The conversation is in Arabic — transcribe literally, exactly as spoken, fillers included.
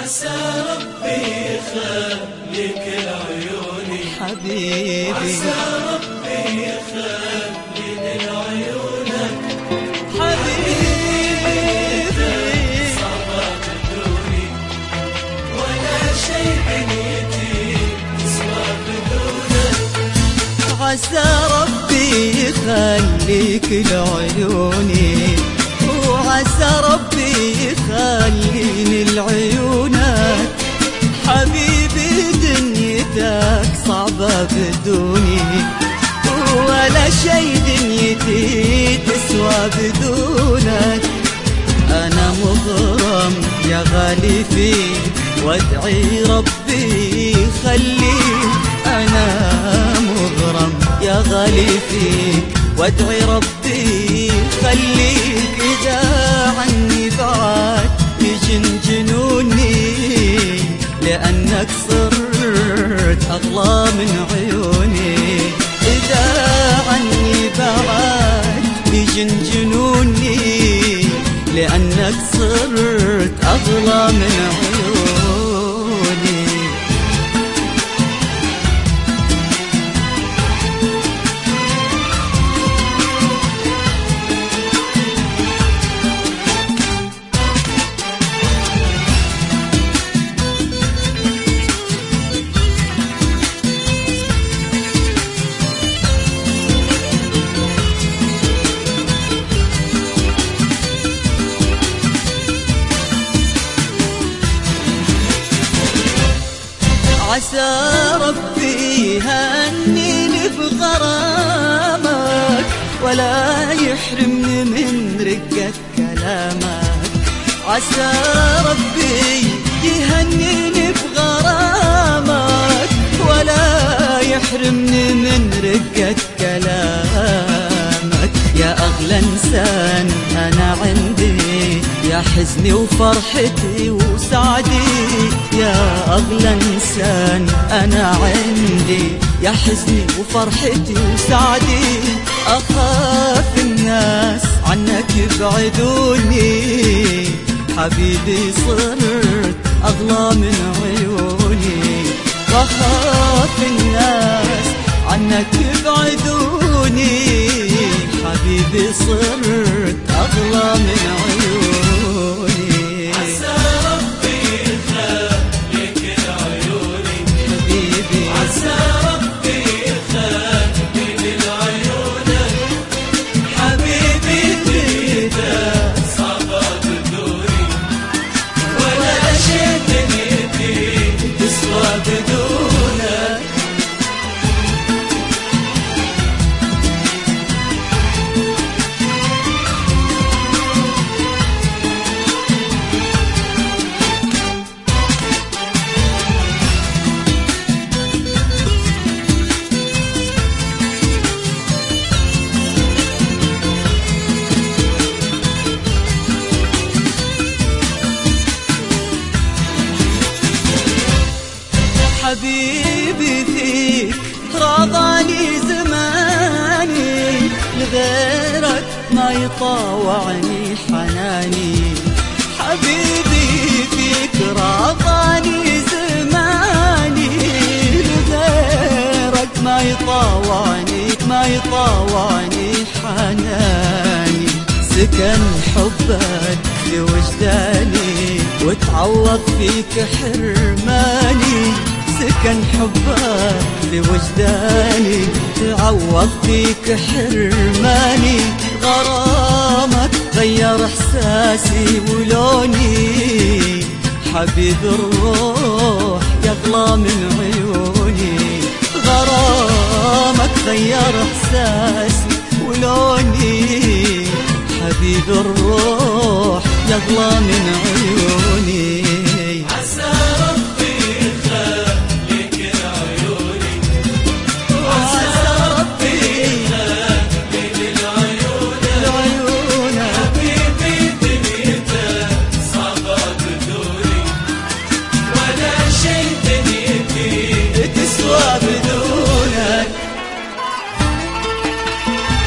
عسى ربي يخليك لعيوني حبيبي، عسى ربي يخلي لعيونك حبيبي. صعبة بدوني ولا شيء بنيتي تسوى بدونك. عسى ربي يخليك لعيوني، وعسى ربي يخليني لعيونك. حبيبي دنيتك صعبة بدوني ولا شي دنيتي تسوى بدونك. أنا مغرم يا غالي فيك وادعي ربي يخليك. أنا مغرم يا غالي فيك وادعي ربي يخليك. إذا عني بعد يجن جنوني لأنك صرت أغلى من عيوني. إذا عني بعد يجن جنوني لأنك صرت أغلى من عيوني. عسى ربي يهنيني بغرامك ولا يحرمني من رقة كلامك. عسى ربي يهنيني بغرامك ولا يحرمني من رقة كلامك. يا أغلى إنسان أنا عندي، يا حزني وفرحتي وسعدي. يا أغلى إنسان أنا عندي، يا حزني وفرحتي وسعدي. أخاف الناس عنك يبعدوني، حبيبي صرت أغلى من عيوني. وأخاف الناس عنك يبعدوني، حبيبي صرت أغلى من عيوني. عسى ربي يخليك لعيوني حبيبي، عسى ربي يخليك لعيونك. حبيبي دنيتك صعبة بدوني ولا شيء دنيتي تسوى بدونك. حبيبي فيك راضاني زماني، لغيرك ما يطاوعني حناني. حبيبي فيك راضاني زماني، لغيرك ما يطاوعني ما يطاوعني حناني. سكن حبك في وجداني وتعوض فيك حرماني. سكن حبك في وجداني تعوض فيك حرماني. غرامك غير احساسي ولوني، حبيب الروح يغلى من عيوني. غرامك غير احساسي ولوني، حبيب الروح يغلى من عيوني.